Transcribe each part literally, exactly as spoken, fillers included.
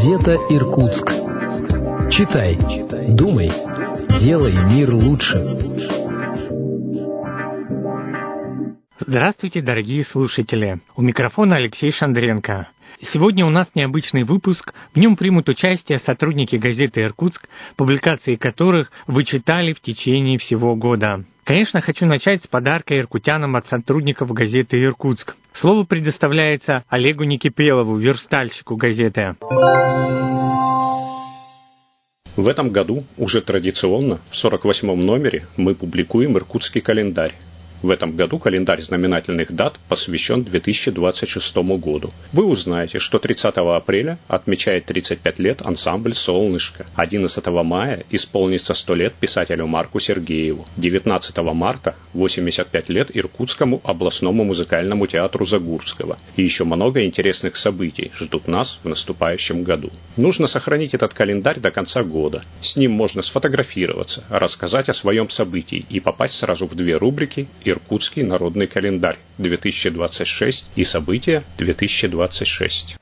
Газета «Иркутск». Читай, думай, делай мир лучше. Здравствуйте, дорогие слушатели! У микрофона Алексей Шандренко. Сегодня у нас необычный выпуск. В нем примут участие сотрудники газеты «Иркутск», публикации которых вы читали в течение всего года. Конечно, хочу начать с подарка иркутянам от сотрудников газеты «Иркутск». Слово предоставляется Олегу Никипелову, верстальщику газеты. В этом году уже традиционно в сорок восьмом номере мы публикуем «Иркутский календарь». В этом году календарь знаменательных дат посвящен две тысячи двадцать шестому году. Вы узнаете, что тридцатого апреля отмечает тридцать пять лет ансамбль «Солнышко». одиннадцатого мая исполнится сто лет писателю Марку Сергееву. девятнадцатого марта восемьдесят пять лет Иркутскому областному музыкальному театру Загурского. И еще много интересных событий ждут нас в наступающем году. Нужно сохранить этот календарь до конца года. С ним можно сфотографироваться, рассказать о своем событии и попасть сразу в две рубрики «Иркутский народный календарь две тысячи двадцать шесть» и «События две тысячи двадцать шесть».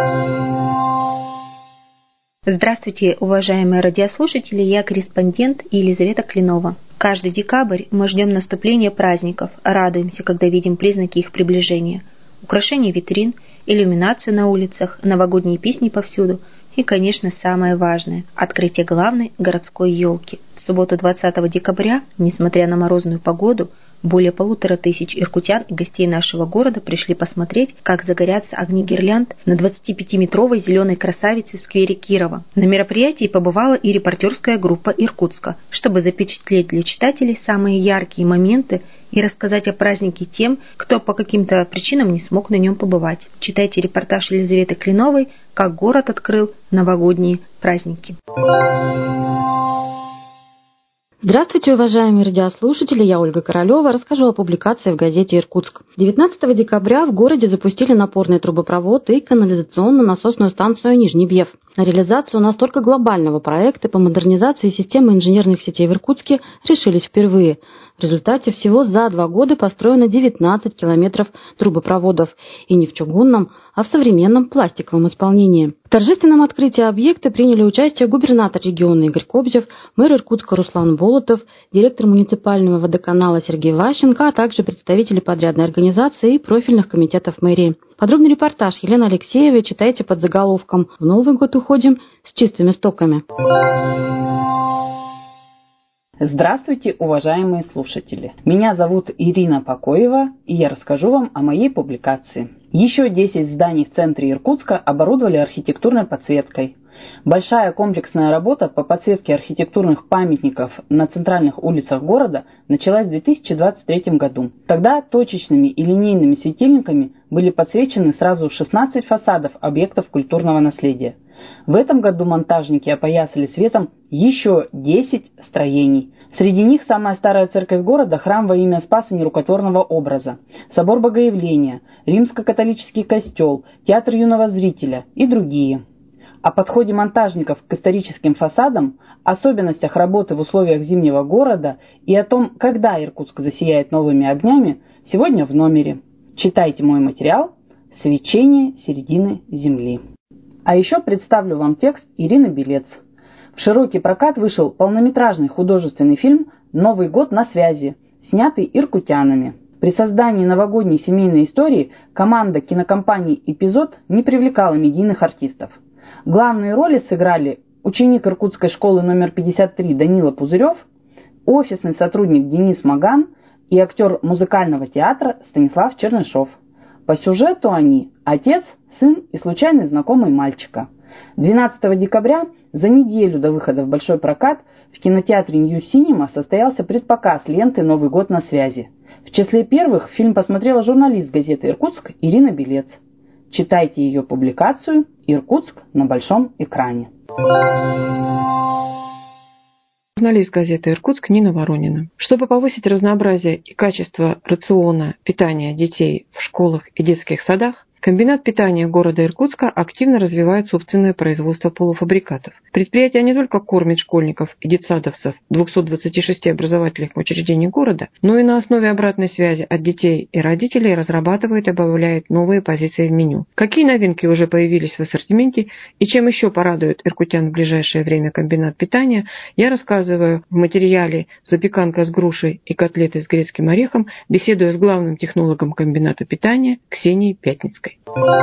Здравствуйте, уважаемые радиослушатели, я корреспондент Елизавета Клинова. Каждый декабрь мы ждем наступления праздников, радуемся, когда видим признаки их приближения. Украшения витрин, иллюминацию на улицах, новогодние песни повсюду и, конечно, самое важное – открытие главной городской елки. В субботу двадцатого декабря, несмотря на морозную погоду, более полутора тысяч иркутян и гостей нашего города пришли посмотреть, как загорятся огни гирлянд на двадцатипятиметровой зеленой красавице в сквере Кирова. На мероприятии побывала и репортерская группа Иркутска, чтобы запечатлеть для читателей самые яркие моменты и рассказать о празднике тем, кто по каким-то причинам не смог на нем побывать. Читайте репортаж Елизаветы Клиновой «Как город открыл новогодние праздники». Здравствуйте, уважаемые радиослушатели, я Ольга Королева, расскажу о публикации в газете «Иркутск». девятнадцатого декабря в городе запустили напорный трубопровод и канализационно-насосную станцию Нижний Бьев. На реализацию настолько глобального проекта по модернизации системы инженерных сетей в Иркутске решились впервые. В результате всего за два года построено девятнадцать километров трубопроводов, и не в чугунном, а в современном пластиковом исполнении. В торжественном открытии объекта приняли участие губернатор региона Игорь Кобзев, мэр Иркутска Руслан Болотов, директор муниципального водоканала Сергей Ващенко, а также представители подрядной организации и профильных комитетов мэрии. Подробный репортаж Елены Алексеевой читайте под заголовком «В Новый год уходим с чистыми стоками». Здравствуйте, уважаемые слушатели! Меня зовут Ирина Покоева, и я расскажу вам о моей публикации. Еще десять зданий в центре Иркутска оборудовали архитектурной подсветкой. Большая комплексная работа по подсветке архитектурных памятников на центральных улицах города началась в две тысячи двадцать третьем году. Тогда точечными и линейными светильниками были подсвечены сразу шестнадцать фасадов объектов культурного наследия. В этом году монтажники опоясали светом еще десять строений. Среди них самая старая церковь города – храм во имя Спаса Нерукотворного образа, собор Богоявления, римско-католический костел, театр юного зрителя и другие. О подходе монтажников к историческим фасадам, особенностях работы в условиях зимнего города и о том, когда Иркутск засияет новыми огнями, сегодня в номере. Читайте мой материал «Свечение середины земли». А еще представлю вам текст Ирины Белец. В широкий прокат вышел полнометражный художественный фильм «Новый год на связи», снятый иркутянами. При создании новогодней семейной истории команда кинокомпании «Эпизод» не привлекала медийных артистов. Главные роли сыграли ученик Иркутской школы номер пятьдесят три Данила Пузырев, офисный сотрудник Денис Маган и актер музыкального театра Станислав Чернышов. По сюжету они – отец, сын и случайный знакомый мальчика. двенадцатого декабря, за неделю до выхода в большой прокат, в кинотеатре Нью Синема состоялся предпоказ ленты «Новый год на связи». В числе первых фильм посмотрела журналист газеты «Иркутск» Ирина Белец. Читайте ее публикацию «Иркутск на большом экране». Журналист газеты «Иркутск» Нина Воронина. Чтобы повысить разнообразие и качество рациона питания детей в школах и детских садах, Комбинат питания города Иркутска активно развивает собственное производство полуфабрикатов. Предприятие не только кормит школьников и детсадовцев двухсот двадцати шести образовательных учреждений города, но и на основе обратной связи от детей и родителей разрабатывает и добавляет новые позиции в меню. Какие новинки уже появились в ассортименте и чем еще порадует иркутян в ближайшее время комбинат питания, я рассказываю в материале «Запеканка с грушей и котлеты с грецким орехом», беседуя с главным технологом комбината питания Ксенией Пятницкой.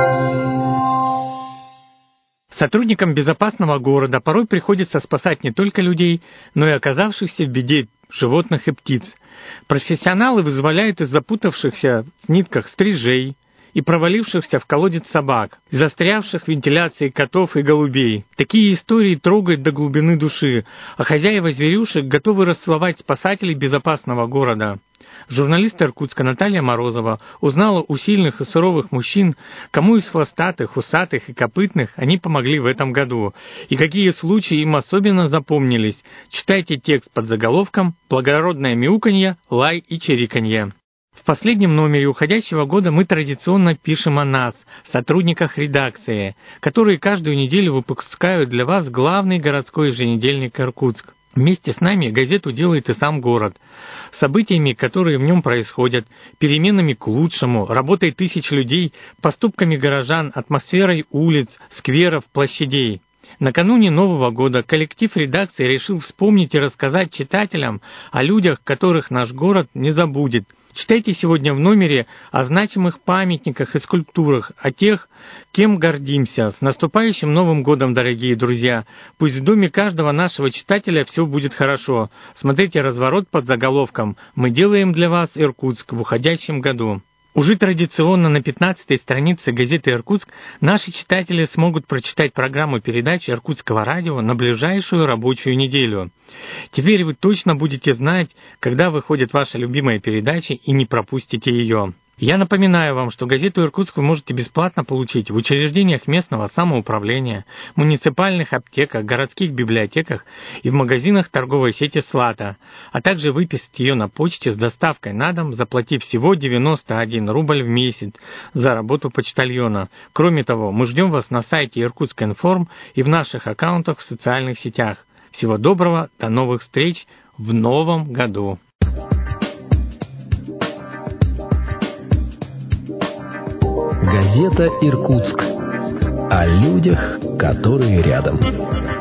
Сотрудникам безопасного города порой приходится спасать не только людей, но и оказавшихся в беде животных и птиц. Профессионалы вызволяют из запутавшихся в нитках стрижей и провалившихся в колодец собак, застрявших в вентиляции котов и голубей. Такие истории трогают до глубины души, а хозяева зверюшек готовы расцеловать спасателей безопасного города. Журналист Иркутска Наталья Морозова узнала у сильных и суровых мужчин, кому из хвостатых, усатых и копытных они помогли в этом году, и какие случаи им особенно запомнились. Читайте текст под заголовком «Благородное мяуканье, лай и чириканье». В последнем номере уходящего года мы традиционно пишем о нас, сотрудниках редакции, которые каждую неделю выпускают для вас главный городской еженедельник «Иркутск». Вместе с нами газету делает и сам город. Событиями, которые в нем происходят, переменами к лучшему, работой тысяч людей, поступками горожан, атмосферой улиц, скверов, площадей. Накануне Нового года коллектив редакции решил вспомнить и рассказать читателям о людях, которых наш город не забудет. Читайте сегодня в номере о значимых памятниках и скульптурах, о тех, кем гордимся. С наступающим Новым годом, дорогие друзья! Пусть в доме каждого нашего читателя все будет хорошо. Смотрите разворот под заголовком «Мы делаем для вас Иркутск в уходящем году». Уже традиционно на пятнадцатой странице газеты «Иркутск» наши читатели смогут прочитать программу передач Иркутского радио на ближайшую рабочую неделю. Теперь вы точно будете знать, когда выходит ваша любимая передача, и не пропустите ее. Я напоминаю вам, что газету «Иркутск» вы можете бесплатно получить в учреждениях местного самоуправления, муниципальных аптеках, городских библиотеках и в магазинах торговой сети «Слата», а также выписать ее на почте с доставкой на дом, заплатив всего девяносто один рубль в месяц за работу почтальона. Кроме того, мы ждем вас на сайте Иркутск.Информ и в наших аккаунтах в социальных сетях. Всего доброго, до новых встреч в новом году! Газета «Иркутск» о людях, которые рядом.